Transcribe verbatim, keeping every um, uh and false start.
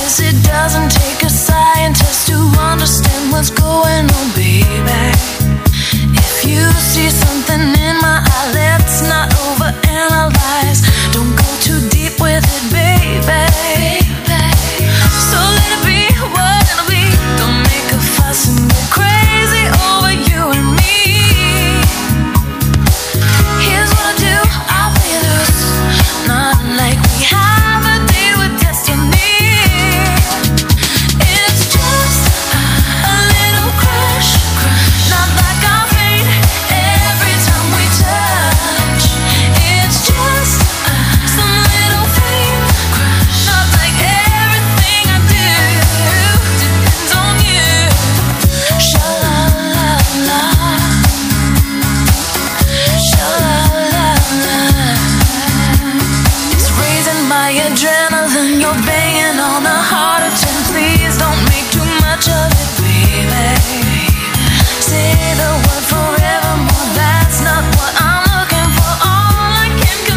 Guess it doesn't take a scientist to understand what's going on, baby. If you see something in my eye, let's not overanalyze. Don't go too deep with it, baby. So let it be what it'll be. Don't make a fuss and go crazy over you and me. Here's what I do, I'll play loose. Not like we have a deal with destiny. It's just a little crush, not like our fate every time we touch. It's just some little thing, not like everything I do depends on you. Sha-la-la-la, sha-la-la-la. It's raising my adrenaline, you're banging on the heart.